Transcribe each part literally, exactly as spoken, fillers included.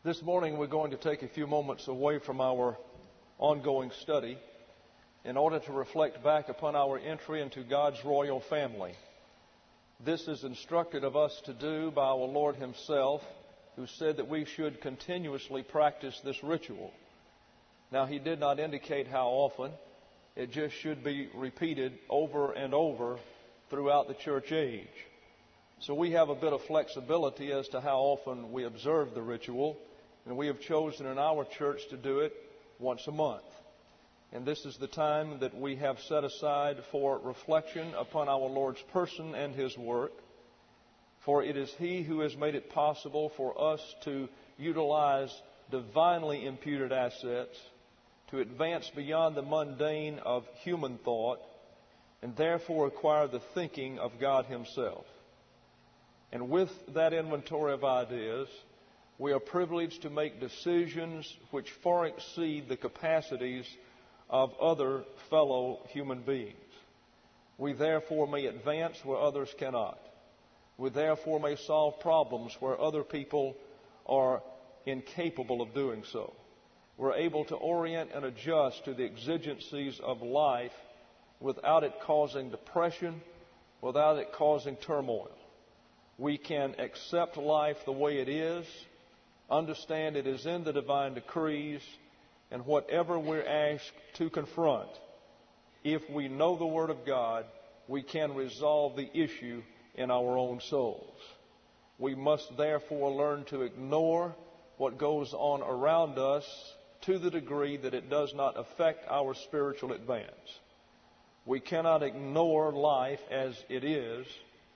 This morning we're going to take a few moments away from our ongoing study in order to reflect back upon our entry into God's royal family. This is instructed of us to do by our Lord Himself, who said that we should continuously practice this ritual. Now, He did not indicate how often. It just should be repeated over and over throughout the church age. So we have a bit of flexibility as to how often we observe the ritual, and we have chosen in our church to do it once a month. And this is the time that we have set aside for reflection upon our Lord's person and His work. For it is He who has made it possible for us to utilize divinely imputed assets to advance beyond the mundane of human thought and therefore acquire the thinking of God Himself. And with that inventory of ideas, we are privileged to make decisions which far exceed the capacities of other fellow human beings. We therefore may advance where others cannot. We therefore may solve problems where other people are incapable of doing so. We're able to orient and adjust to the exigencies of life without it causing depression, without it causing turmoil. We can accept life the way it is, understand it is in the divine decrees, and whatever we're asked to confront, if we know the Word of God, we can resolve the issue in our own souls. We must therefore learn to ignore what goes on around us to the degree that it does not affect our spiritual advance. We cannot ignore life as it is,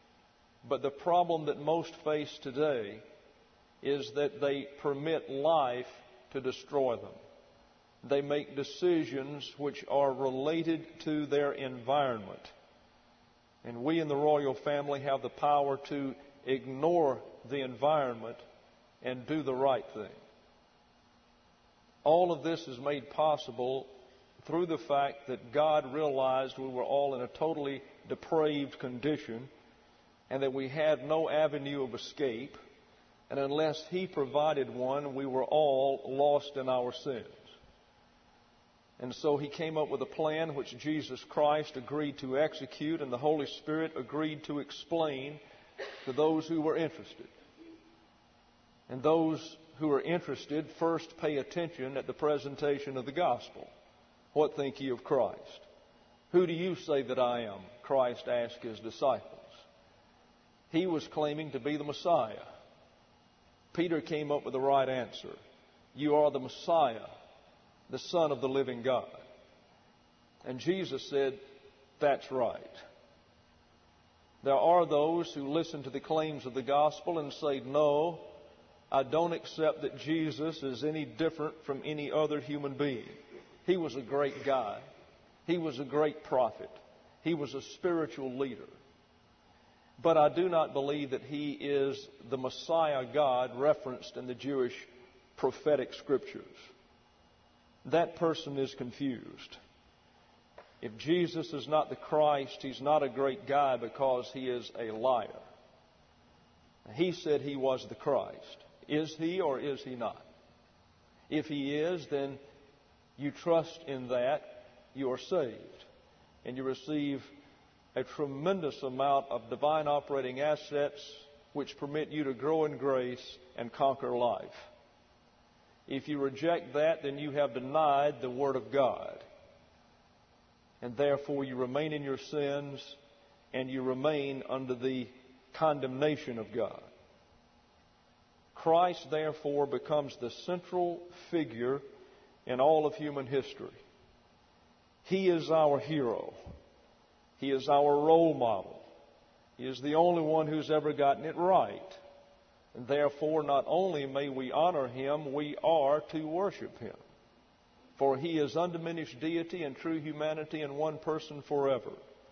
but the problem that most face today is that they permit life to destroy them. They make decisions which are related to their environment. And we in the royal family have the power to ignore the environment and do the right thing. All of this is made possible through the fact that God realized we were all in a totally depraved condition and that we had no avenue of escape. And unless He provided one, we were all lost in our sins. And so He came up with a plan which Jesus Christ agreed to execute, and the Holy Spirit agreed to explain to those who were interested. And those who are interested first pay attention at the presentation of the gospel. What think ye of Christ? Who do you say that I am? Christ asked His disciples. He was claiming to be the Messiah. Peter came up with the right answer. You are the Messiah, the Son of the living God. And Jesus said, that's right. There are those who listen to the claims of the gospel and say, no, I don't accept that Jesus is any different from any other human being. He was a great guy. He was a great prophet. He was a spiritual leader. But I do not believe that He is the Messiah God referenced in the Jewish prophetic scriptures. That person is confused. If Jesus is not the Christ, He's not a great guy because He is a liar. He said He was the Christ. Is He or is He not? If He is, then you trust in that, you are saved, and you receive a tremendous amount of divine operating assets which permit you to grow in grace and conquer life. If you reject that, then you have denied the Word of God. And therefore you remain in your sins and you remain under the condemnation of God. Christ, therefore, becomes the central figure in all of human history. He is our hero. He is our role model. He is the only one who's ever gotten it right. And therefore, not only may we honor Him, we are to worship Him. For He is undiminished deity and true humanity in one person forever.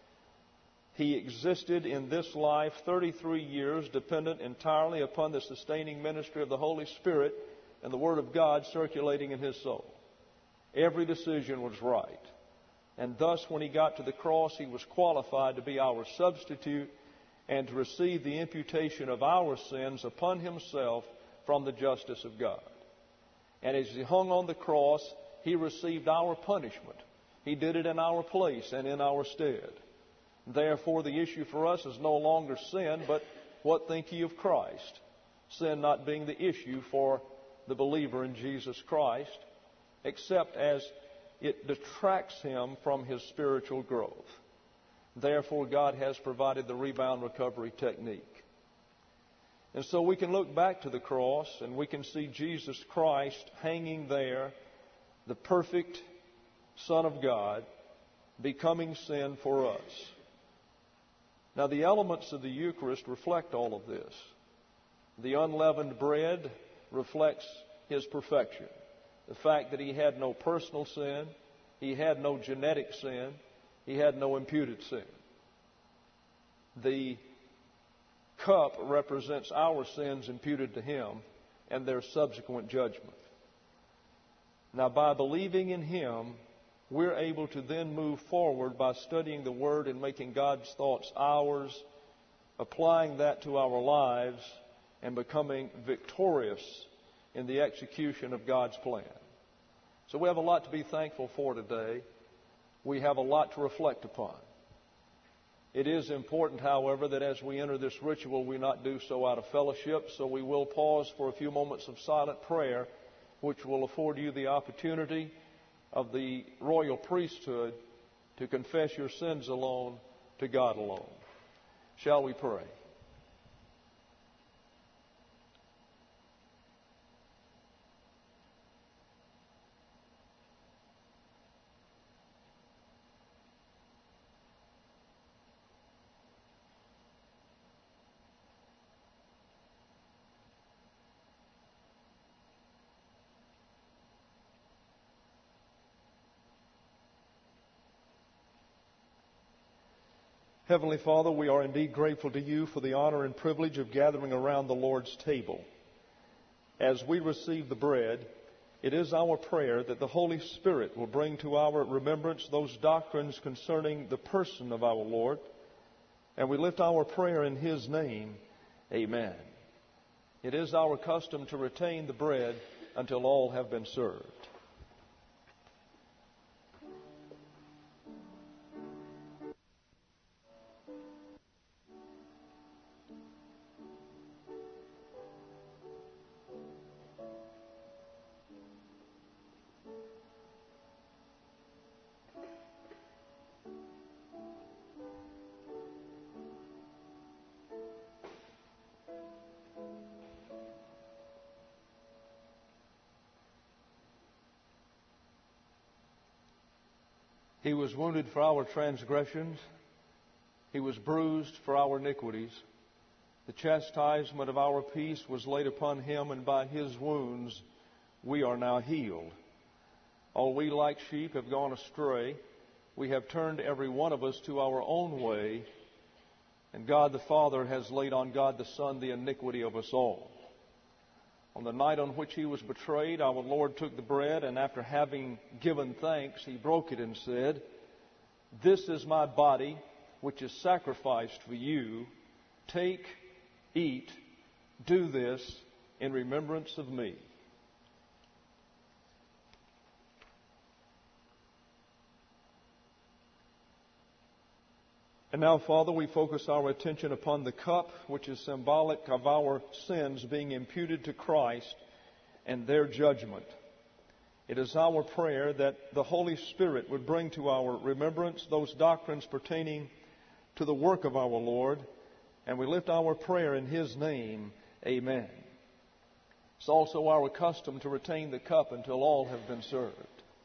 He existed in this life thirty-three years, dependent entirely upon the sustaining ministry of the Holy Spirit and the Word of God circulating in His soul. Every decision was right. And thus, when He got to the cross, He was qualified to be our substitute and to receive the imputation of our sins upon Himself from the justice of God. And as He hung on the cross, He received our punishment. He did it in our place and in our stead. Therefore, the issue for us is no longer sin, but what think ye of Christ? Sin not being the issue for the believer in Jesus Christ, except as it detracts him from his spiritual growth. Therefore, God has provided the rebound recovery technique. And so we can look back to the cross and we can see Jesus Christ hanging there, the perfect Son of God, becoming sin for us. Now, the elements of the Eucharist reflect all of this. The unleavened bread reflects His perfection. The fact that He had no personal sin, He had no genetic sin, He had no imputed sin. The cup represents our sins imputed to Him and their subsequent judgment. Now, by believing in Him, we're able to then move forward by studying the Word and making God's thoughts ours, applying that to our lives, and becoming victorious in the execution of God's plan. So we have a lot to be thankful for today. We have a lot to reflect upon. It is important, however, that as we enter this ritual, we not do so out of fellowship. So we will pause for a few moments of silent prayer, which will afford you the opportunity of the royal priesthood to confess your sins alone to God alone. Shall we pray? Heavenly Father, we are indeed grateful to You for the honor and privilege of gathering around the Lord's table. As we receive the bread, it is our prayer that the Holy Spirit will bring to our remembrance those doctrines concerning the person of our Lord, and we lift our prayer in His name. Amen. It is our custom to retain the bread until all have been served. He was wounded for our transgressions. He was bruised for our iniquities. The chastisement of our peace was laid upon Him, and by His wounds we are now healed. All we like sheep have gone astray. We have turned every one of us to our own way, and God the Father has laid on God the Son the iniquity of us all. On the night on which He was betrayed, our Lord took the bread, and after having given thanks, He broke it and said, "This is my body, which is sacrificed for you. Take, eat, do this in remembrance of me." And now, Father, we focus our attention upon the cup, which is symbolic of our sins being imputed to Christ and their judgment. It is our prayer that the Holy Spirit would bring to our remembrance those doctrines pertaining to the work of our Lord, and we lift our prayer in His name. Amen. It's also our custom to retain the cup until all have been served.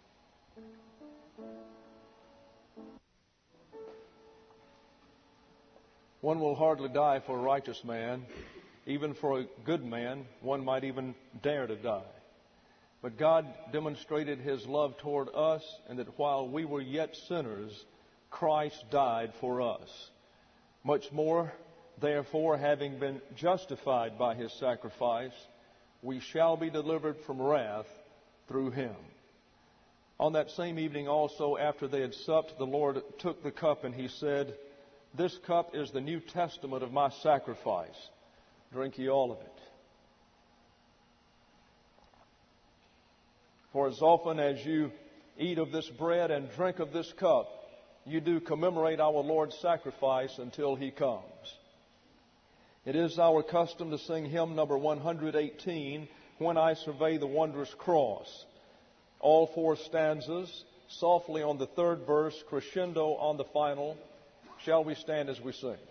One will hardly die for a righteous man. Even for a good man, one might even dare to die. But God demonstrated His love toward us, and that while we were yet sinners, Christ died for us. Much more, therefore, having been justified by His sacrifice, we shall be delivered from wrath through Him. On that same evening also, after they had supped, the Lord took the cup and He said, "This cup is the New Testament of my sacrifice. Drink ye all of it." For as often as you eat of this bread and drink of this cup, you do commemorate our Lord's sacrifice until He comes. It is our custom to sing hymn number one hundred eighteen, When I Survey the Wondrous Cross. All four stanzas, softly on the third verse, crescendo on the final. Shall we stand as we sing?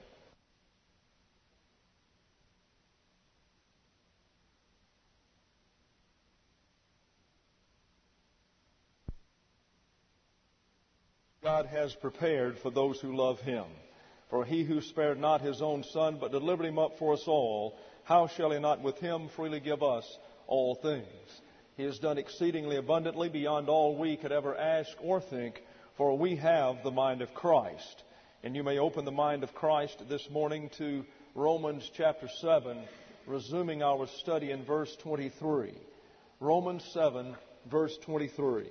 God has prepared for those who love Him. For He who spared not His own Son, but delivered Him up for us all, how shall He not with Him freely give us all things? He has done exceedingly abundantly beyond all we could ever ask or think, for we have the mind of Christ. And you may open the mind of Christ this morning to Romans chapter seven, resuming our study in verse twenty-three. Romans seven, verse twenty-three.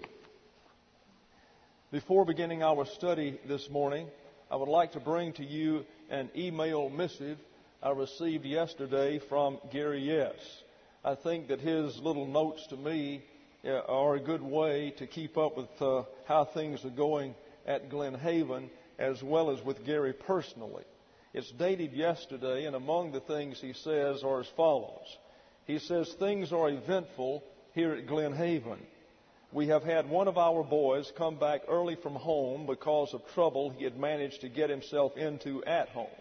Before beginning our study this morning, I would like to bring to you an email missive I received yesterday from Gary Yes. I think that his little notes to me are a good way to keep up with uh, how things are going at Glen Haven, as well as with Gary personally. It's dated yesterday, and among the things he says are as follows. He says, things are eventful here at Glen Haven. We have had one of our boys come back early from home because of trouble he had managed to get himself into at home.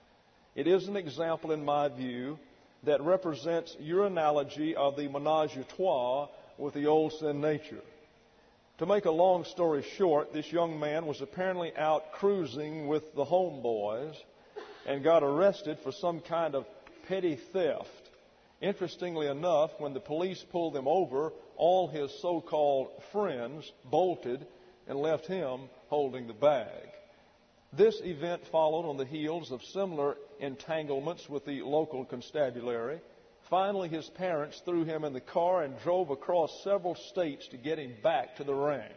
It is an example, in my view, that represents your analogy of the menage a trois with the old sin nature. To make a long story short, this young man was apparently out cruising with the homeboys and got arrested for some kind of petty theft. Interestingly enough, when the police pulled him over, all his so-called friends bolted and left him holding the bag. This event followed on the heels of similar entanglements with the local constabulary. Finally, his parents threw him in the car and drove across several states to get him back to the ranch.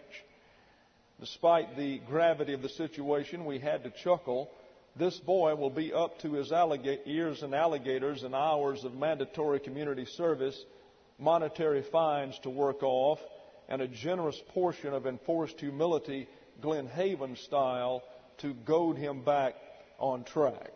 Despite the gravity of the situation, we had to chuckle. This boy will be up to his alligator, ears in alligators and hours of mandatory community service, monetary fines to work off, and a generous portion of enforced humility, Glen Haven style, to goad him back on track.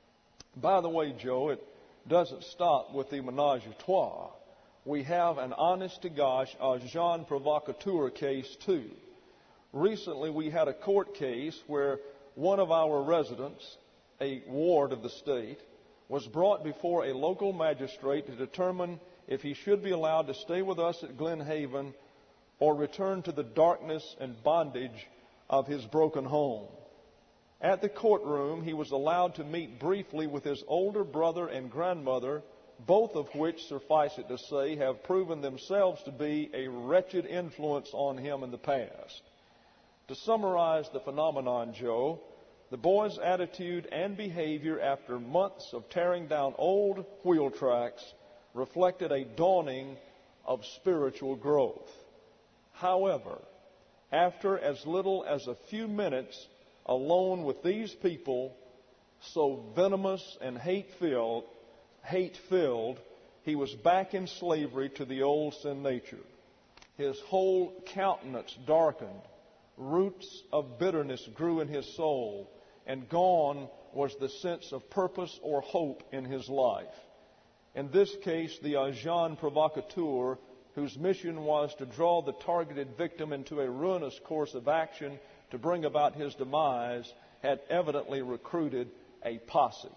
By the way, Joe, it doesn't stop with the menage a trois. We have an honest-to-gosh agent provocateur case, too. Recently, we had a court case where one of our residents, a ward of the state, was brought before a local magistrate to determine if he should be allowed to stay with us at Glen Haven or return to the darkness and bondage of his broken home. At the courtroom, he was allowed to meet briefly with his older brother and grandmother, both of which, suffice it to say, have proven themselves to be a wretched influence on him in the past. To summarize the phenomenon, Joe, the boy's attitude and behavior after months of tearing down old wheel tracks reflected a dawning of spiritual growth. However, after as little as a few minutes alone with these people, so venomous and hate-filled, hate-filled, he was back in slavery to the old sin nature. His whole countenance darkened. Roots of bitterness grew in his soul, and gone was the sense of purpose or hope in his life. In this case, the agent provocateur, whose mission was to draw the targeted victim into a ruinous course of action to bring about his demise, had evidently recruited a posse.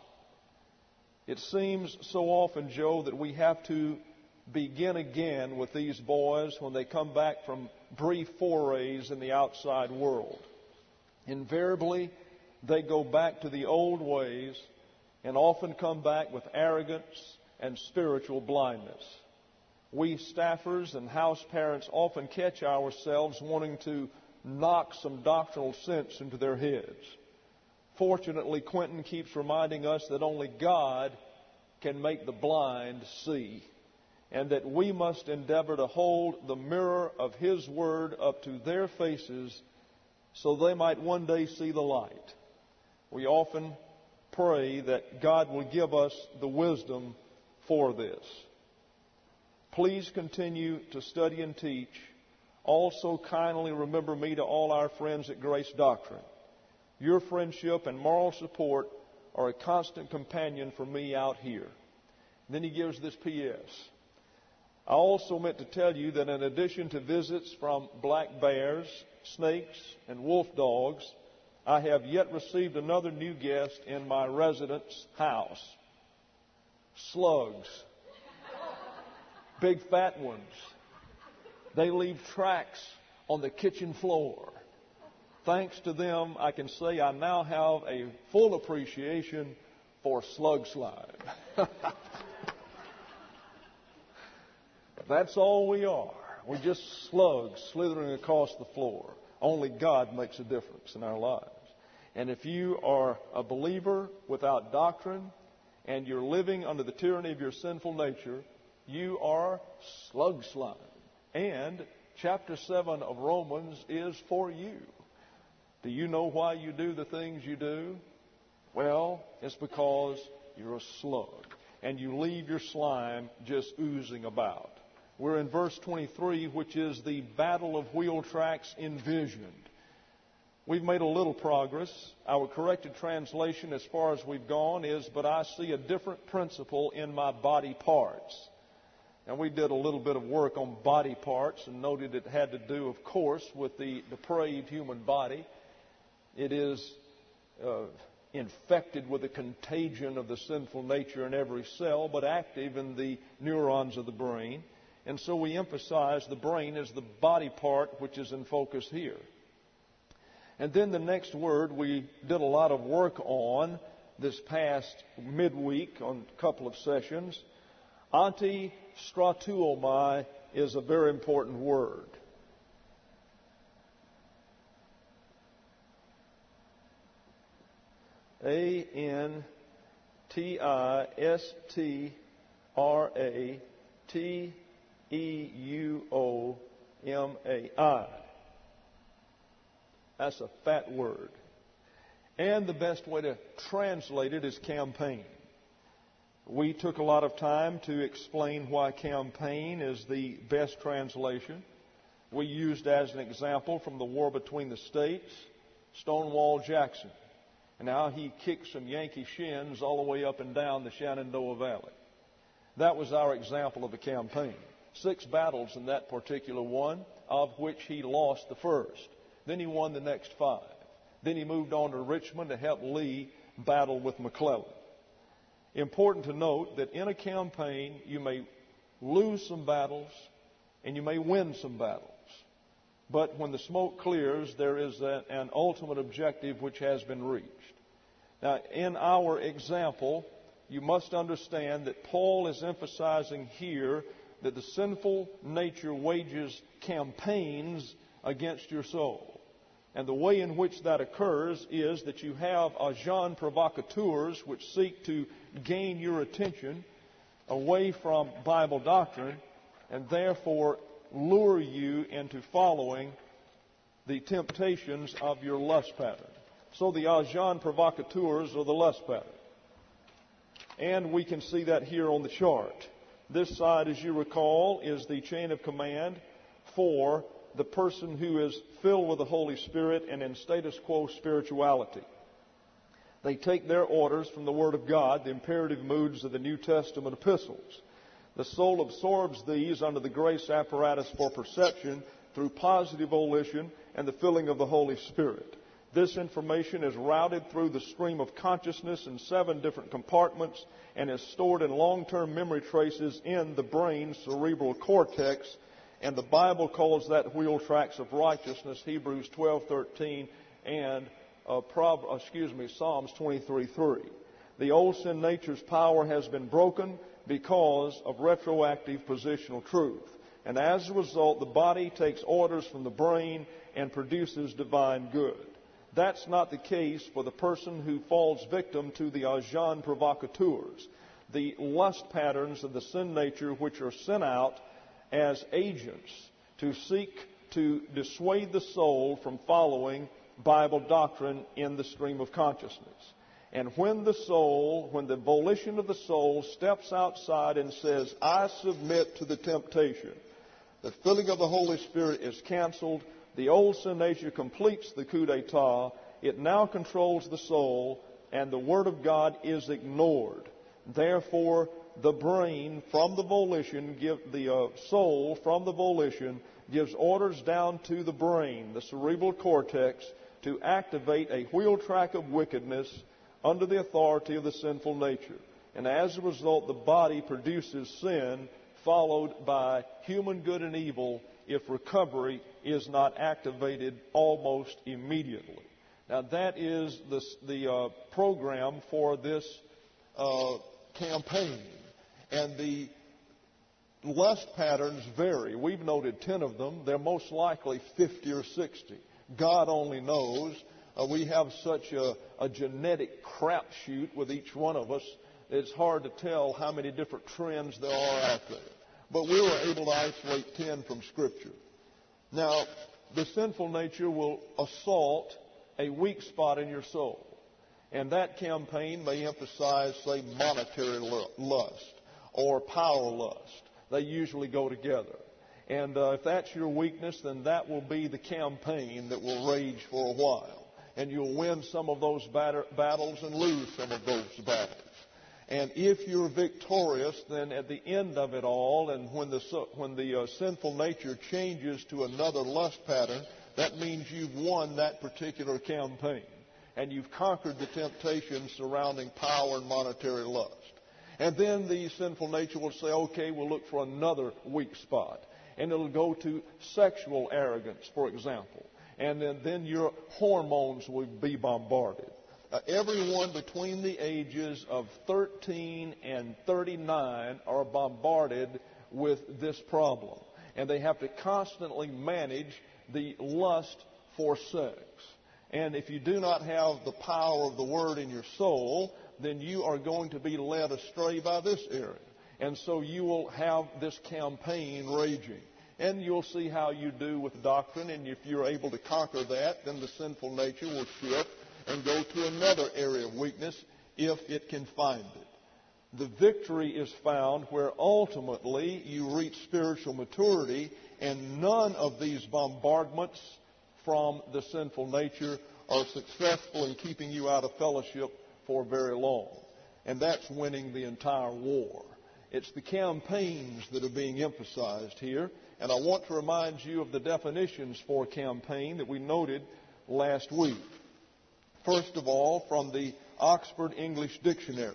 It seems so often, Joe, that we have to begin again with these boys when they come back from brief forays in the outside world. Invariably, they go back to the old ways and often come back with arrogance and spiritual blindness. We staffers and house parents often catch ourselves wanting to knock some doctrinal sense into their heads. Fortunately, Quentin keeps reminding us that only God can make the blind see, and that we must endeavor to hold the mirror of His Word up to their faces so they might one day see the light. We often pray that God will give us the wisdom for this. Please continue to study and teach Also kindly remember me to all our friends at Grace Doctrine. Your friendship and moral support are a constant companion for me out here. And then he gives this P S I also meant to tell you that in addition to visits from black bears, snakes, and wolf dogs, I have yet received another new guest in my residence house. Slugs. Big fat ones. They leave tracks on the kitchen floor. Thanks to them, I can say I now have a full appreciation for slug slime. That's all we are. We're just slugs slithering across the floor. Only God makes a difference in our lives. And if you are a believer without doctrine and you're living under the tyranny of your sinful nature, you are slug slime. And chapter seven of Romans is for you. Do you know why you do the things you do? Well, it's because you're a slug and you leave your slime just oozing about. We're in verse twenty-three, which is the battle of wheel tracks envisioned. We've made a little progress. Our corrected translation as far as we've gone is, but I see a different principle in my body parts. And we did a little bit of work on body parts and noted it had to do, of course, with the depraved human body. It is uh, infected with the contagion of the sinful nature in every cell, but active in the neurons of the brain. And so we emphasize the brain as the body part which is in focus here. And then the next word we did a lot of work on this past midweek on a couple of sessions. Anti-stratuomai is a very important word. A N T I S T R A T E U O M A I. That's a fat word. And the best way to translate it is campaign. We took a lot of time to explain why campaign is the best translation. We used as an example from the war between the states, Stonewall Jackson, and how he kicked some Yankee shins all the way up and down the Shenandoah Valley. That was our example of a campaign. Six battles in that particular one, of which he lost the first. Then he won the next five. Then he moved on to Richmond to help Lee battle with McClellan. Important to note that in a campaign, you may lose some battles and you may win some battles. But when the smoke clears, there is a, an ultimate objective which has been reached. Now, in our example, you must understand that Paul is emphasizing here that the sinful nature wages campaigns against your soul. And the way in which that occurs is that you have agents provocateurs which seek to gain your attention away from Bible doctrine and therefore lure you into following the temptations of your lust pattern. So the agents provocateurs are the lust pattern. And we can see that here on the chart. This side, as you recall, is the chain of command for the person who is filled with the Holy Spirit and in status quo spirituality. They take their orders from the Word of God, the imperative moods of the New Testament epistles. The soul absorbs these under the grace apparatus for perception through positive volition and the filling of the Holy Spirit. This information is routed through the stream of consciousness in seven different compartments and is stored in long-term memory traces in the brain's cerebral cortex. And the Bible calls that wheel tracks of righteousness, Hebrews twelve thirteen and uh, Prob- excuse me, Psalms twenty-three three. The old sin nature's power has been broken because of retroactive positional truth. And as a result, the body takes orders from the brain and produces divine good. That's not the case for the person who falls victim to the agents provocateurs, the lust patterns of the sin nature which are sent out as agents to seek to dissuade the soul from following Bible doctrine in the stream of consciousness. And when the soul, when the volition of the soul steps outside and says, I submit to the temptation, The filling of the Holy Spirit is canceled. The old sin nature completes the coup d'etat. It now controls the soul, and the Word of God is ignored. Therefore, the brain from the volition, give, the uh, soul from the volition, gives orders down to the brain, the cerebral cortex, to activate a wheel track of wickedness under the authority of the sinful nature. And as a result, the body produces sin, followed by human good and evil, if recovery is not activated almost immediately. Now, that is the, the uh, program for this uh, campaign. And the lust patterns vary. We've noted ten of them. They're most likely fifty or sixty. God only knows. Uh, we have such a, a genetic crapshoot with each one of us, it's hard to tell how many different trends there are out there. But we were able to isolate ten from Scripture. Now, the sinful nature will assault a weak spot in your soul. And that campaign may emphasize, say, monetary lust or power lust. They usually go together. And uh, if that's your weakness, then that will be the campaign that will rage for a while. And you'll win some of those batter- battles and lose some of those battles. And if you're victorious, then at the end of it all, and when the, when the uh, sinful nature changes to another lust pattern, that means you've won that particular campaign. And you've conquered the temptations surrounding power and monetary lust. And then the sinful nature will say, okay, we'll look for another weak spot. And it'll go to sexual arrogance, for example. And then, then your hormones will be bombarded. Uh, everyone between the ages of thirteen and thirty-nine are bombarded with this problem. And they have to constantly manage the lust for sex. And if you do not have the power of the Word in your soul, then you are going to be led astray by this area. And so you will have this campaign raging. And you'll see how you do with doctrine. And if you're able to conquer that, then the sinful nature will shift and go to another area of weakness if it can find it. The victory is found where ultimately you reach spiritual maturity, and none of these bombardments from the sinful nature are successful in keeping you out of fellowship for very long. And that's winning the entire war. It's the campaigns that are being emphasized here. And I want to remind you of the definitions for campaign that we noted last week. First of all, from the Oxford English Dictionary.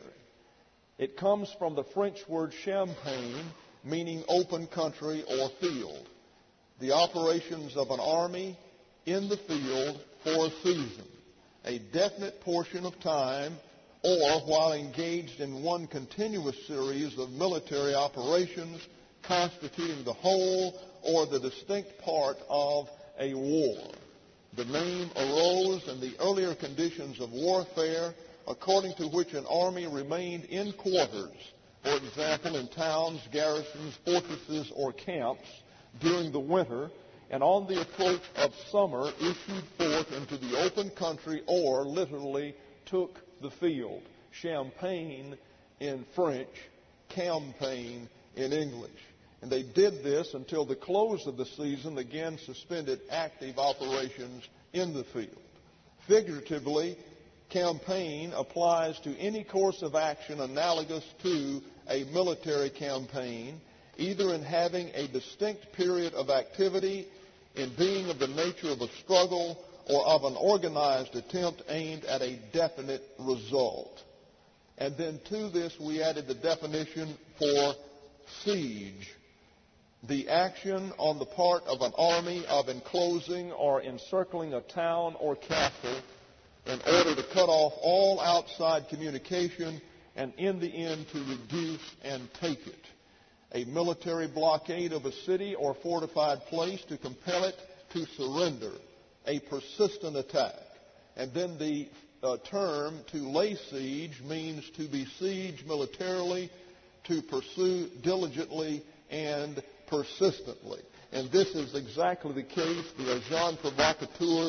It comes from the French word champagne, meaning open country or field. The operations of an army in the field for a season, a definite portion of time, or while engaged in one continuous series of military operations constituting the whole or the distinct part of a war. The name arose in the earlier conditions of warfare, according to which an army remained in quarters, for example, in towns, garrisons, fortresses, or camps during the winter, and on the approach of summer issued forth into the open country, or literally took the field. Champagne in French, campaign in English. And they did this until the close of the season, again suspended active operations in the field. Figuratively, campaign applies to any course of action analogous to a military campaign, either in having a distinct period of activity, in being of the nature of a struggle, or of an organized attempt aimed at a definite result. And then to this we added the definition for siege. The action on the part of an army of enclosing or encircling a town or castle in order to cut off all outside communication and in the end to reduce and take it. A military blockade of a city or fortified place to compel it to surrender. A persistent attack. And then the uh, term to lay siege means to besiege militarily, to pursue diligently and persistently. And this is exactly the case. The agents provocateurs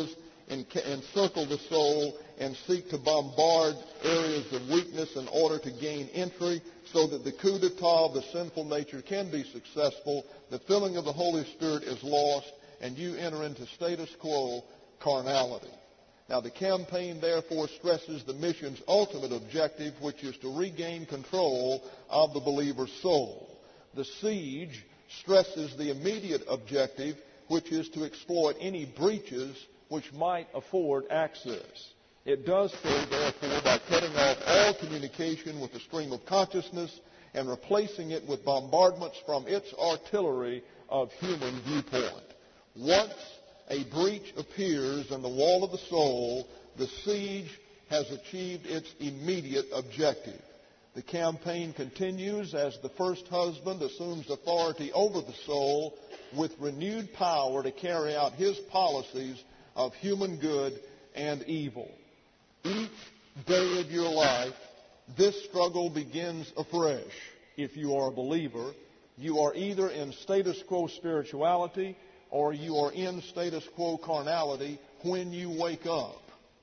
enc- encircle the soul and seek to bombard areas of weakness in order to gain entry so that the coup d'etat of the sinful nature can be successful, the filling of the Holy Spirit is lost, and you enter into status quo carnality. Now, the campaign, therefore, stresses the mission's ultimate objective, which is to regain control of the believer's soul. The siege stresses the immediate objective, which is to exploit any breaches which might afford access. It does so, therefore, by cutting off all communication with the stream of consciousness and replacing it with bombardments from its artillery of human viewpoint. Once a breach appears in the wall of the soul, the siege has achieved its immediate objective. The campaign continues as the first husband assumes authority over the soul with renewed power to carry out his policies of human good and evil. Each day of your life, this struggle begins afresh. If you are a believer, you are either in status quo spirituality or you are in status quo carnality when you wake up.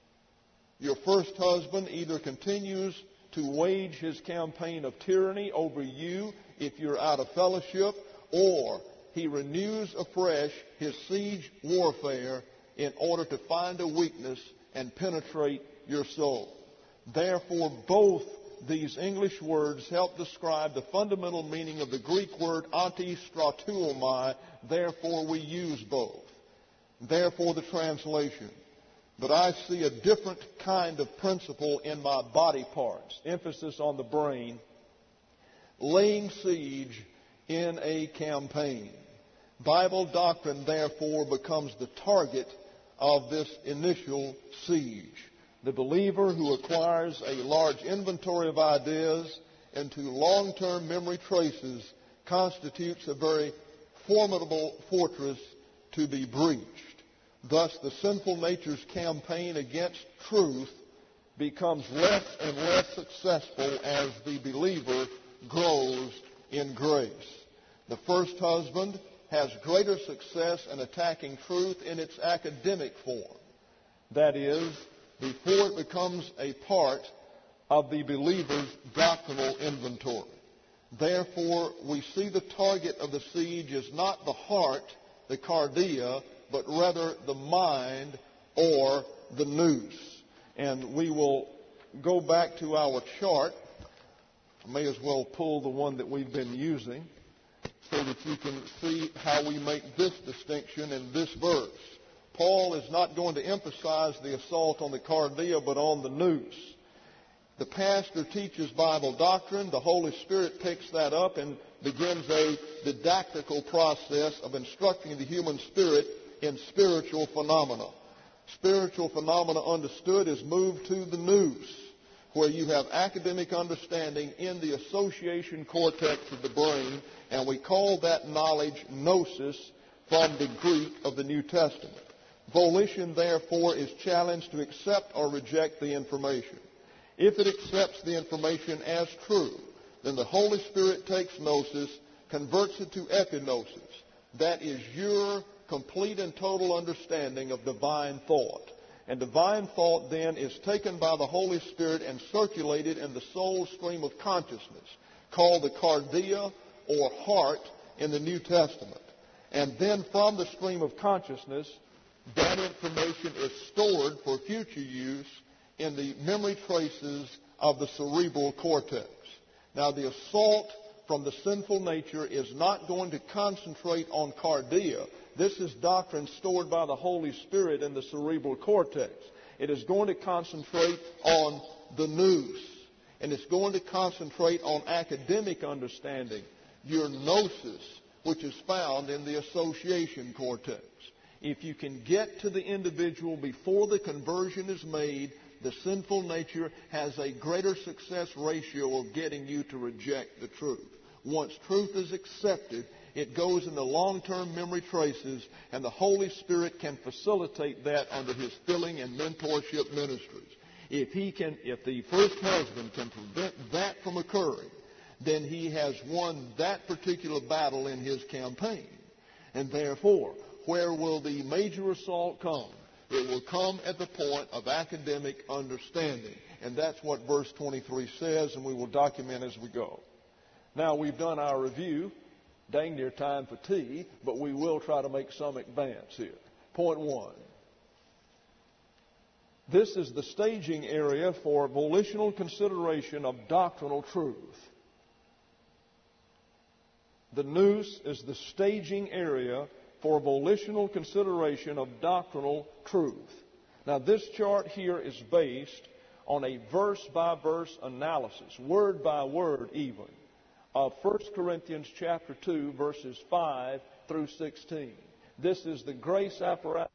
Your first husband either continues to wage his campaign of tyranny over you if you're out of fellowship, or he renews afresh his siege warfare in order to find a weakness and penetrate your soul. Therefore, both these English words help describe the fundamental meaning of the Greek word antistrateuomai. Therefore, we use both. Therefore, the translation. But I see a different kind of principle in my body parts, emphasis on the brain, laying siege in a campaign. Bible doctrine, therefore, becomes the target of this initial siege. The believer who acquires a large inventory of ideas into long-term memory traces constitutes a very formidable fortress to be breached. Thus, the sinful nature's campaign against truth becomes less and less successful as the believer grows in grace. The first husband has greater success in attacking truth in its academic form. That is, before it becomes a part of the believer's doctrinal inventory. Therefore, we see the target of the siege is not the heart, the cardia, but rather the mind or the nous. And we will go back to our chart. I may as well pull the one that we've been using so that you can see how we make this distinction in this verse. Paul is not going to emphasize the assault on the cardia, but on the nous. The pastor teaches Bible doctrine. The Holy Spirit picks that up and begins a didactical process of instructing the human spirit in spiritual phenomena. Spiritual phenomena understood is moved to the nous, where you have academic understanding in the association cortex of the brain, and we call that knowledge gnosis from the Greek of the New Testament. Volition, therefore, is challenged to accept or reject the information. If it accepts the information as true, then the Holy Spirit takes gnosis, converts it to epignosis. That is your complete and total understanding of divine thought. And divine thought then is taken by the Holy Spirit and circulated in the soul stream of consciousness, called the cardia or heart in the New Testament. And then from the stream of consciousness, that information is stored for future use in the memory traces of the cerebral cortex. Now, the assault from the sinful nature is not going to concentrate on cardia. This is doctrine stored by the Holy Spirit in the cerebral cortex. It is going to concentrate on the nous, and it's going to concentrate on academic understanding, your gnosis, which is found in the association cortex. If you can get to the individual before the conversion is made, the sinful nature has a greater success ratio of getting you to reject the truth. Once truth is accepted, it goes in the long-term memory traces, and the Holy Spirit can facilitate that under his filling and mentorship ministries. If he can, if the first husband can prevent that from occurring, then he has won that particular battle in his campaign. And therefore, where will the major assault come? It will come at the point of academic understanding. And that's what verse twenty-three says, and we will document as we go. Now, we've done our review. Dang near time for tea, but we will try to make some advance here. Point one. This is the staging area for volitional consideration of doctrinal truth. The nous is the staging area for volitional consideration of doctrinal truth. Now, this chart here is based on a verse-by-verse analysis, word by word even, of First Corinthians chapter two, verses five through sixteen. This is the grace apparatus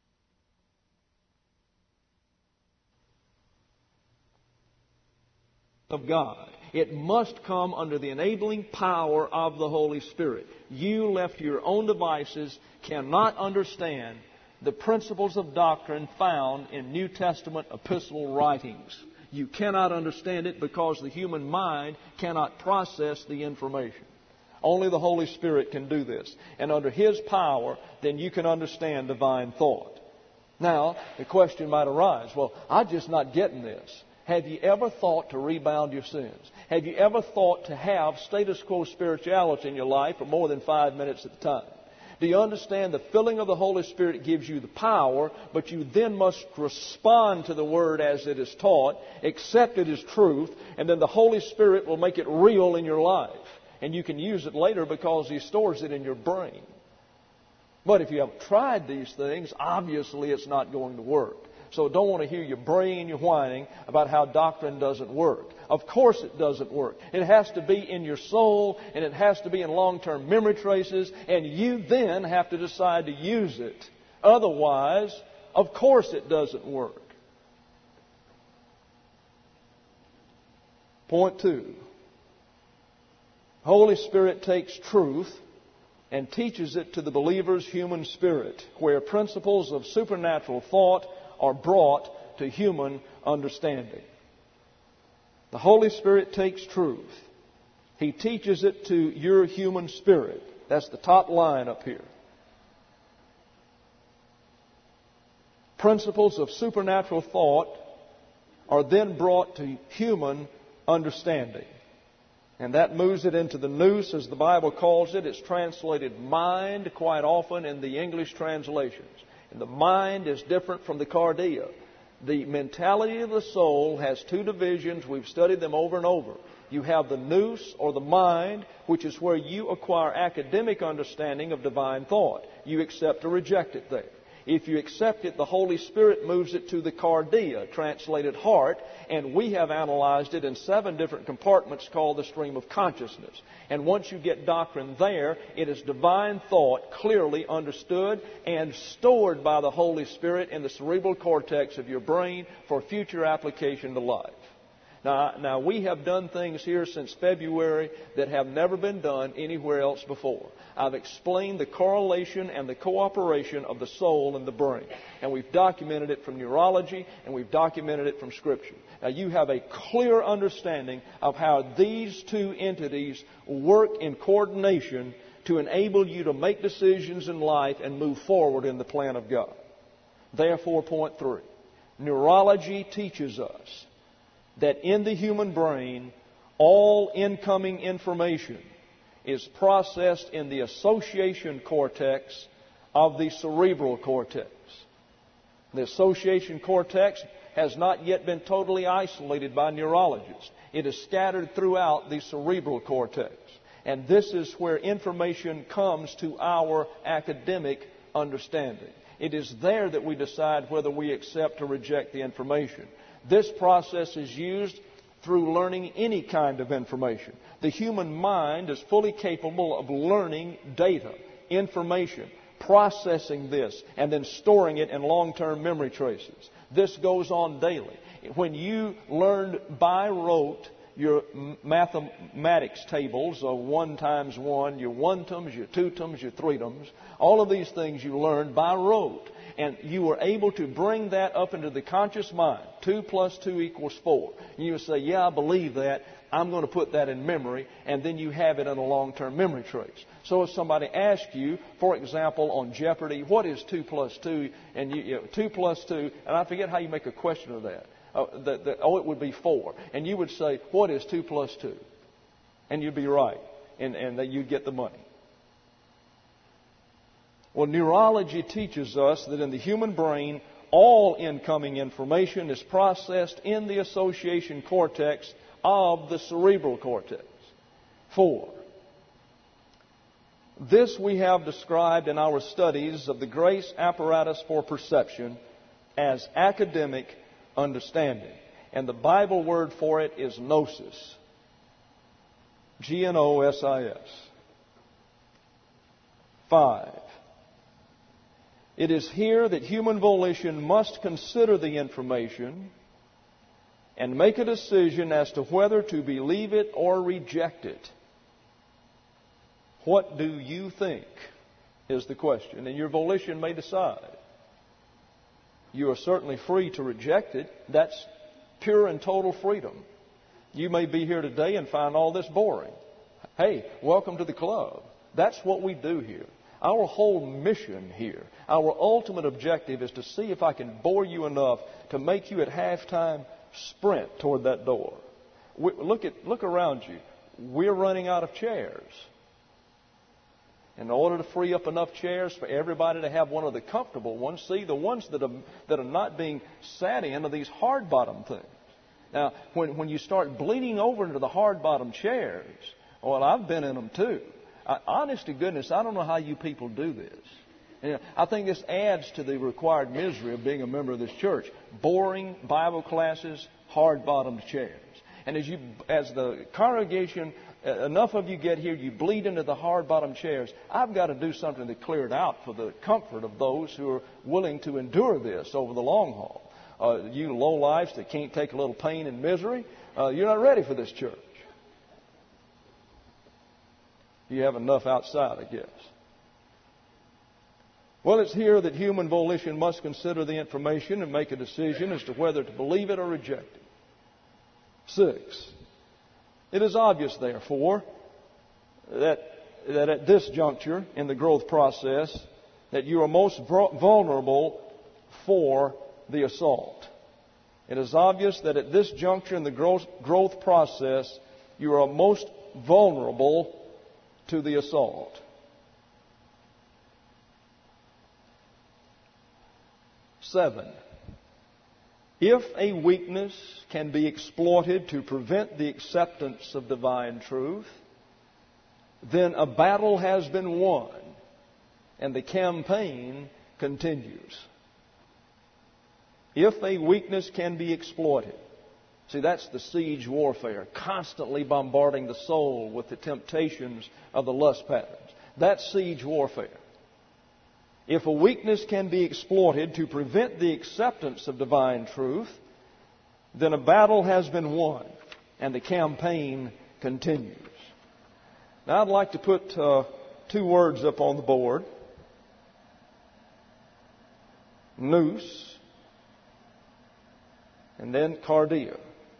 of God. It must come under the enabling power of the Holy Spirit. You, left to your own devices, cannot understand the principles of doctrine found in New Testament epistle writings. You cannot understand it because the human mind cannot process the information. Only the Holy Spirit can do this. And under His power, then you can understand divine thought. Now, the question might arise, well, I'm just not getting this. Have you ever thought to rebound your sins? Have you ever thought to have status quo spirituality in your life for more than five minutes at a time? Do you understand the filling of the Holy Spirit gives you the power, but you then must respond to the Word as it is taught, accept it as truth, and then the Holy Spirit will make it real in your life. And you can use it later because He stores it in your brain. But if you haven't tried these things, obviously it's not going to work. So don't want to hear your brain, your whining about how doctrine doesn't work. Of course it doesn't work. It has to be in your soul, and it has to be in long-term memory traces, and you then have to decide to use it. Otherwise, of course it doesn't work. Point two. Holy Spirit takes truth and teaches it to the believer's human spirit, where principles of supernatural thought are brought to human understanding. The Holy Spirit takes truth. He teaches it to your human spirit. That's the top line up here. Principles of supernatural thought are then brought to human understanding. And that moves it into the nous, as the Bible calls it. It's translated mind quite often in the English translations. And the mind is different from the cardia. The mentality of the soul has two divisions. We've studied them over and over. You have the nous, or the mind, which is where you acquire academic understanding of divine thought. You accept or reject it there. If you accept it, the Holy Spirit moves it to the cardia, translated heart, and we have analyzed it in seven different compartments called the stream of consciousness. And once you get doctrine there, it is divine thought clearly understood and stored by the Holy Spirit in the cerebral cortex of your brain for future application to life. Now, now, we have done things here since February that have never been done anywhere else before. I've explained the correlation and the cooperation of the soul and the brain. And we've documented it from neurology, and we've documented it from Scripture. Now, you have a clear understanding of how these two entities work in coordination to enable you to make decisions in life and move forward in the plan of God. Therefore, point three, neurology teaches us that in the human brain, all incoming information is processed in the association cortex of the cerebral cortex. The association cortex has not yet been totally isolated by neurologists. It is scattered throughout the cerebral cortex. And this is where information comes to our academic understanding. It is there that we decide whether we accept or reject the information. This process is used through learning any kind of information. The human mind is fully capable of learning data, information, processing this, and then storing it in long-term memory traces. This goes on daily. When you learned by rote your mathematics tables of one times one, your one-tums, your two-tums, your three-tums, all of these things you learned by rote. And you were able to bring that up into the conscious mind. Two plus two equals four. And you would say, yeah, I believe that. I'm going to put that in memory, and then you have it in a long-term memory trace. So if somebody asks you, for example, on Jeopardy, what is two plus two? And you, you know, two plus two, and I forget how you make a question of that. Uh, the, the, oh, it would be four. And you would say, what is two plus two? And you'd be right, and, and that you'd get the money. Well, neurology teaches us that in the human brain, all incoming information is processed in the association cortex of the cerebral cortex. Four. This we have described in our studies of the grace apparatus for perception as academic understanding. And the Bible word for it is gnosis. G N O S I S. Five. It is here that human volition must consider the information and make a decision as to whether to believe it or reject it. What do you think is the question, and your volition may decide. You are certainly free to reject it. That's pure and total freedom. You may be here today and find all this boring. Hey, welcome to the club. That's what we do here. Our whole mission here, our ultimate objective is to see if I can bore you enough to make you at halftime sprint toward that door. We, look at look around you. We're running out of chairs. In order to free up enough chairs for everybody to have one of the comfortable ones, see, the ones that are, that are not being sat in are these hard-bottom things. Now, when, when you start bleeding over into the hard-bottom chairs, well, I've been in them too. I, honest to goodness, I don't know how you people do this. You know, I think this adds to the required misery of being a member of this church. Boring Bible classes, hard-bottomed chairs. And as you, as the congregation, uh, enough of you get here, you bleed into the hard-bottom chairs. I've got to do something to clear it out for the comfort of those who are willing to endure this over the long haul. Uh, you lowlifes that can't take a little pain and misery, uh, you're not ready for this church. You have enough outside, I guess. Well, it's here that human volition must consider the information and make a decision as to whether to believe it or reject it. Six. It is obvious, therefore, that, that at this juncture in the growth process, that you are most vulnerable for the assault. It is obvious that at this juncture in the growth, growth process, you are most vulnerable to the assault. Seven. If a weakness can be exploited to prevent the acceptance of divine truth, then a battle has been won and the campaign continues. If a weakness can be exploited. See, that's the siege warfare, constantly bombarding the soul with the temptations of the lust patterns. That's siege warfare. If a weakness can be exploited to prevent the acceptance of divine truth, then a battle has been won and the campaign continues. Now, I'd like to put uh, two words up on the board. Nous and then cardia.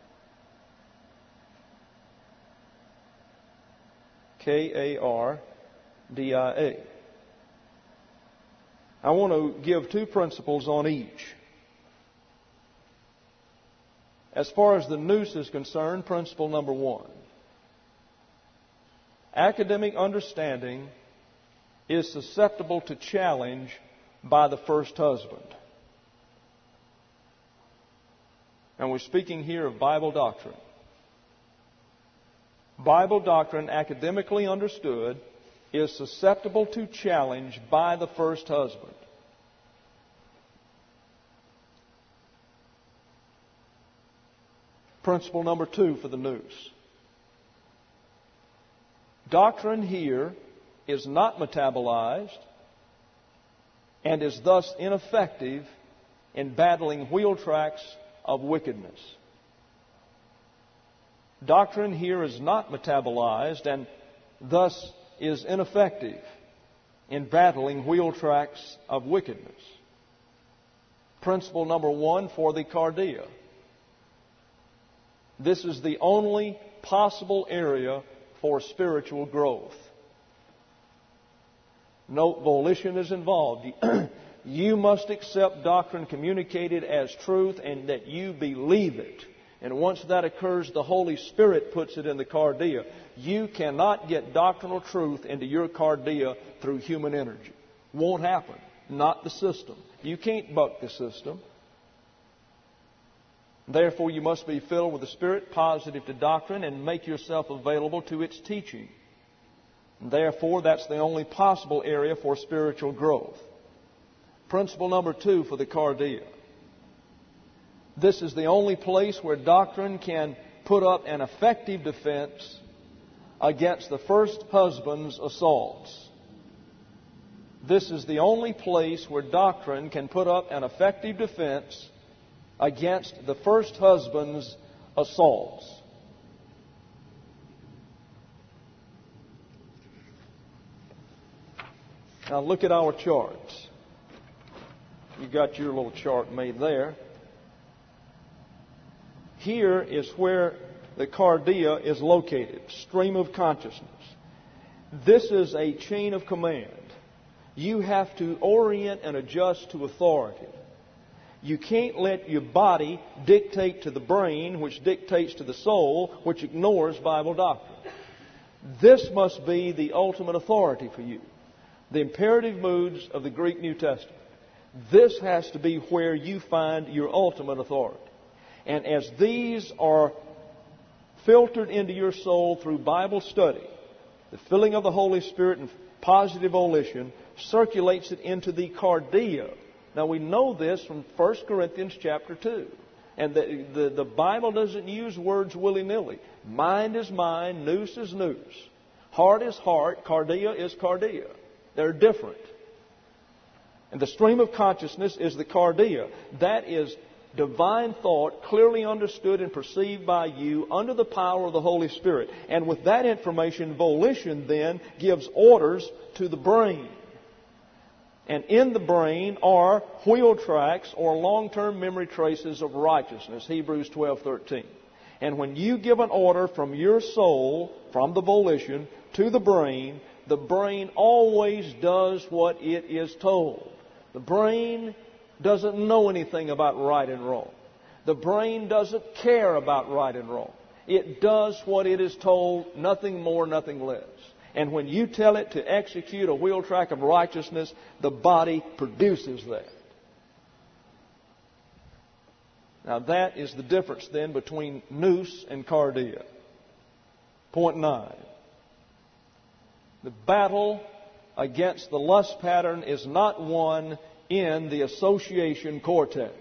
K A R D I A. I want to give two principles on each. As far as the nous is concerned, principle number one. Academic understanding is susceptible to challenge by the first husband. And we're speaking here of Bible doctrine. Bible doctrine, academically understood, is susceptible to challenge by the first husband. Principle number two for the nous. Doctrine here is not metabolized and is thus ineffective in battling wheel tracks of wickedness. Doctrine here is not metabolized and thus is ineffective in battling wheel tracks of wickedness. Principle number one for the cardia. This is the only possible area for spiritual growth. Note, volition is involved. You must accept doctrine communicated as truth and that you believe it. And once that occurs, the Holy Spirit puts it in the cardia. You cannot get doctrinal truth into your cardia through human energy. Won't happen. Not the system. You can't buck the system. Therefore, you must be filled with the Spirit, positive to doctrine, and make yourself available to its teaching. Therefore, that's the only possible area for spiritual growth. Principle number two for the cardia. This is the only place where doctrine can put up an effective defense against the first husband's assaults. This is the only place where doctrine can put up an effective defense against the first husband's assaults. Now look at our charts. You got your little chart made there. Here is where the cardia is located, stream of consciousness. This is a chain of command. You have to orient and adjust to authority. You can't let your body dictate to the brain, which dictates to the soul, which ignores Bible doctrine. This must be the ultimate authority for you. The imperative moods of the Greek New Testament. This has to be where you find your ultimate authority. And as these are filtered into your soul through Bible study, the filling of the Holy Spirit and positive volition circulates it into the cardia. Now we know this from First Corinthians chapter two. And the, the, the Bible doesn't use words willy-nilly. Mind is mind, nous is nous. Heart is heart, cardia is cardia. They're different. And the stream of consciousness is the cardia. That is divine thought clearly understood and perceived by you under the power of the Holy Spirit. And with that information, volition then gives orders to the brain. And in the brain are wheel tracks or long-term memory traces of righteousness, Hebrews twelve thirteen. And when you give an order from your soul, from the volition, to the brain, the brain always does what it is told. The brain doesn't know anything about right and wrong. The brain doesn't care about right and wrong. It does what it is told, nothing more, nothing less. And when you tell it to execute a wheel track of righteousness, the body produces that. Now that is the difference then between nous and cardia. Point nine. The battle against the lust pattern is not won in the association cortex.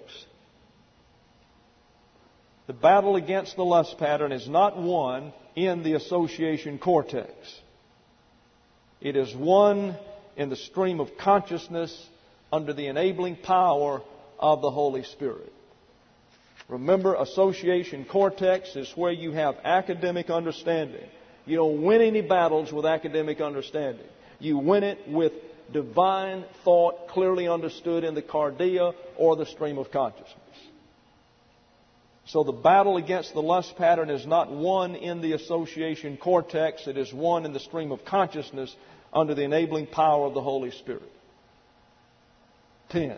The battle against the lust pattern is not won in the association cortex. It is won in the stream of consciousness under the enabling power of the Holy Spirit. Remember, association cortex is where you have academic understanding. You don't win any battles with academic understanding. You win it with divine thought clearly understood in the cardia or the stream of consciousness. So the battle against the lust pattern is not won in the association cortex. It is won in the stream of consciousness under the enabling power of the Holy Spirit. Ten.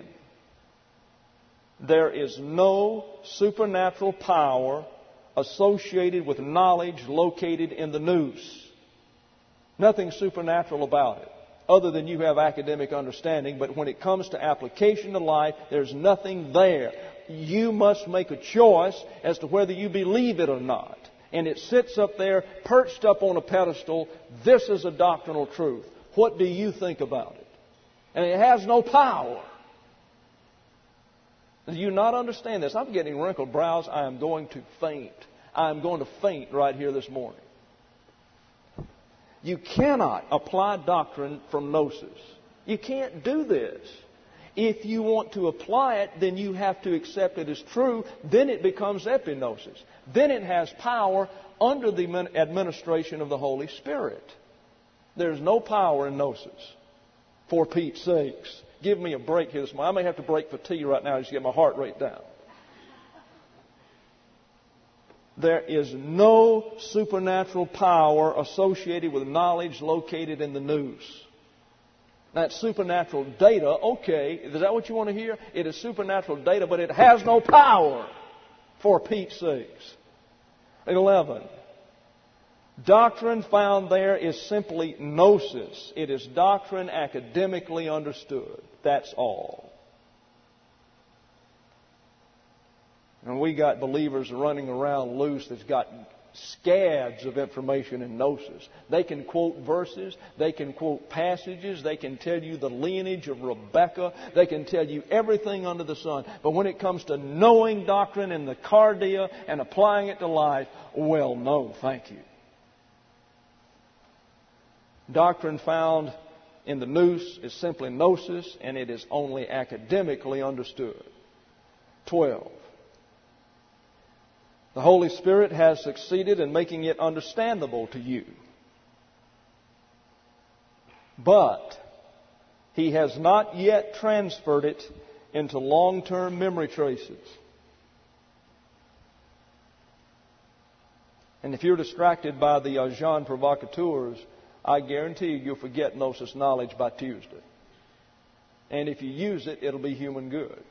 There is no supernatural power associated with knowledge located in the nous. Nothing supernatural about it, other than you have academic understanding. But when it comes to application to life, there's nothing there. You must make a choice as to whether you believe it or not. And it sits up there, perched up on a pedestal. This is a doctrinal truth. What do you think about it? And it has no power. Do you not understand this? I'm getting wrinkled brows. I am going to faint. I am going to faint right here this morning. You cannot apply doctrine from gnosis. You can't do this. If you want to apply it, then you have to accept it as true. Then it becomes epignosis. Then it has power under the administration of the Holy Spirit. There's no power in gnosis. For Pete's sakes. Give me a break here this morning. I may have to break for tea right now just to get my heart rate down. There is no supernatural power associated with knowledge located in the nous. That's supernatural data. Okay, is that what you want to hear? It is supernatural data, but it has no power, for Pete's sakes. eleven. Doctrine found there is simply gnosis. It is doctrine academically understood. That's all. And we got believers running around loose that's got scads of information in gnosis. They can quote verses. They can quote passages. They can tell you the lineage of Rebecca. They can tell you everything under the sun. But when it comes to knowing doctrine in the cardia and applying it to life, well, no, thank you. Doctrine found in the nous is simply gnosis, and it is only academically understood. twelve. The Holy Spirit has succeeded in making it understandable to you. But He has not yet transferred it into long-term memory traces. And if you're distracted by the uh, Jean provocateurs, I guarantee you you'll forget gnosis knowledge by Tuesday. And if you use it, it'll be human good.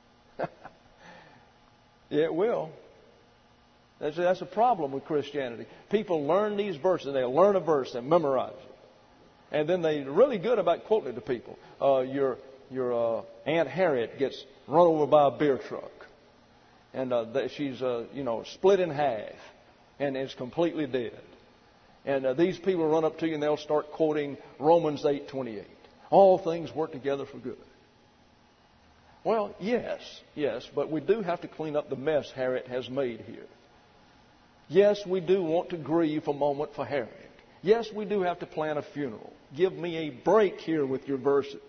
Yeah, it will. That's, that's a problem with Christianity. People learn these verses. They learn a verse and memorize it. And then they're really good about quoting it to people. Uh, your your uh, Aunt Harriet gets run over by a beer truck. And uh, she's, uh, you know, split in half and is completely dead. And uh, these people run up to you and they'll start quoting Romans eight twenty-eight. All things work together for good. Well, yes, yes, but we do have to clean up the mess Harriet has made here. Yes, we do want to grieve a moment for Harriet. Yes, we do have to plan a funeral. Give me a break here with your verses.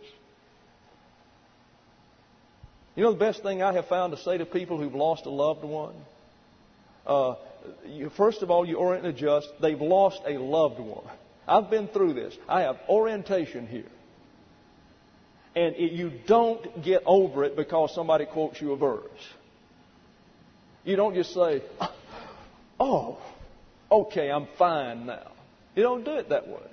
You know the best thing I have found to say to people who've lost a loved one? Uh, you, first of all, you orient and adjust. They've lost a loved one. I've been through this. I have orientation here. And it, you don't get over it because somebody quotes you a verse. You don't just say, oh, okay, I'm fine now. You don't do it that way.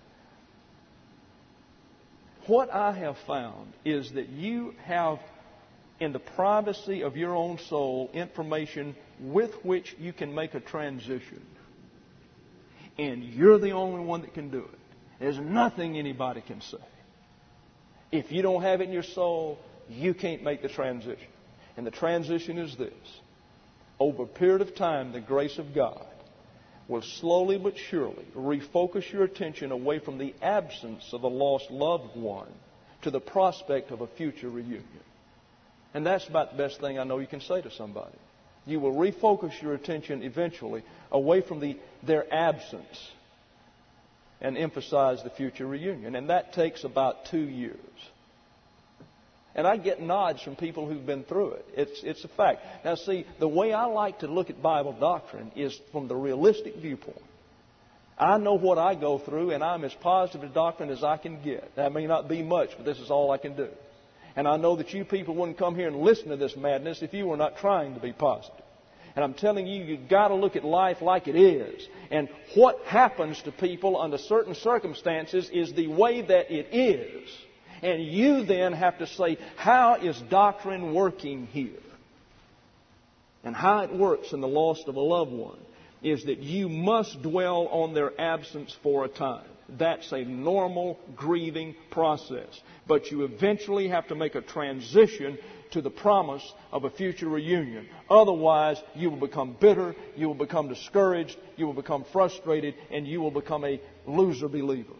What I have found is that you have, in the privacy of your own soul, information with which you can make a transition. And you're the only one that can do it. There's nothing anybody can say. If you don't have it in your soul, you can't make the transition. And the transition is this. Over a period of time, the grace of God will slowly but surely refocus your attention away from the absence of a lost loved one to the prospect of a future reunion. And that's about the best thing I know you can say to somebody. You will refocus your attention eventually away from the, their absence and emphasize the future reunion. And that takes about two years. And I get nods from people who've been through it. It's, it's a fact. Now, see, the way I like to look at Bible doctrine is from the realistic viewpoint. I know what I go through, and I'm as positive a doctrine as I can get. That may not be much, but this is all I can do. And I know that you people wouldn't come here and listen to this madness if you were not trying to be positive. And I'm telling you, you've got to look at life like it is. And what happens to people under certain circumstances is the way that it is. And you then have to say, how is doctrine working here? And how it works in the loss of a loved one is that you must dwell on their absence for a time. That's a normal grieving process. But you eventually have to make a transition to the promise of a future reunion. Otherwise, you will become bitter, you will become discouraged, you will become frustrated, and you will become a loser believer.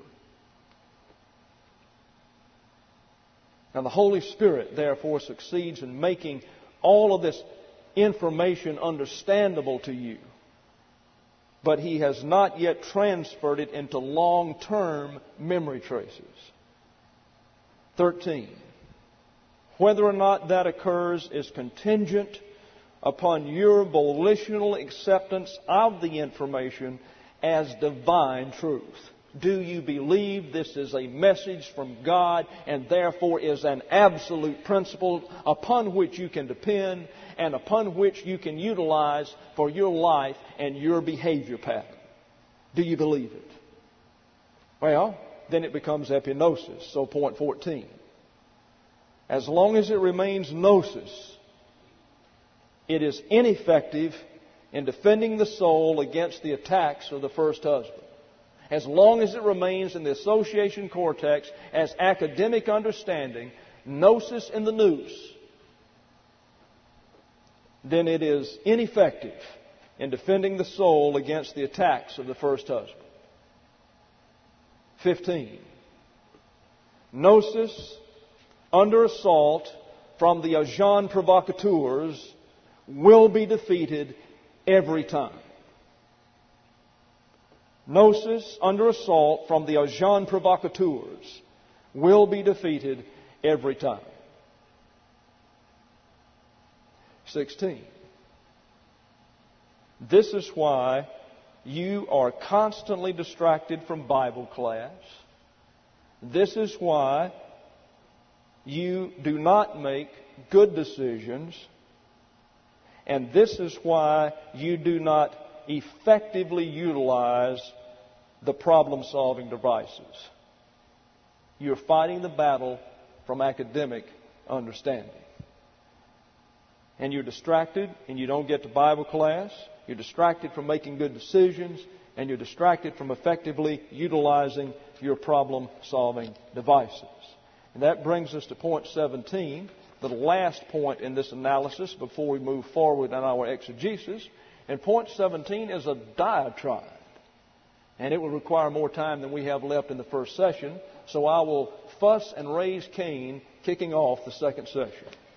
Now, the Holy Spirit, therefore, succeeds in making all of this information understandable to you. But He has not yet transferred it into long-term memory traces. thirteen. Whether or not that occurs is contingent upon your volitional acceptance of the information as divine truth. Do you believe this is a message from God and therefore is an absolute principle upon which you can depend and upon which you can utilize for your life and your behavior pattern? Do you believe it? Well, then it becomes epignosis. So point fourteen. As long as it remains gnosis, it is ineffective in defending the soul against the attacks of the first husband. As long as it remains in the association cortex as academic understanding, gnosis in the nous, then it is ineffective in defending the soul against the attacks of the first husband. fifteen. Gnosis under assault from the agents provocateurs will be defeated every time. Gnosis under assault from the agents provocateurs will be defeated every time. sixteen. This is why you are constantly distracted from Bible class. This is why you do not make good decisions. And this is why you do not effectively utilize the problem-solving devices. You're fighting the battle from academic understanding. And you're distracted and you don't get to Bible class. You're distracted from making good decisions. And you're distracted from effectively utilizing your problem-solving devices. And that brings us to point seventeen, the last point in this analysis before we move forward in our exegesis. And point seventeen is a diatribe. And it will require more time than we have left in the first session. So I will fuss and raise Cain, kicking off the second session.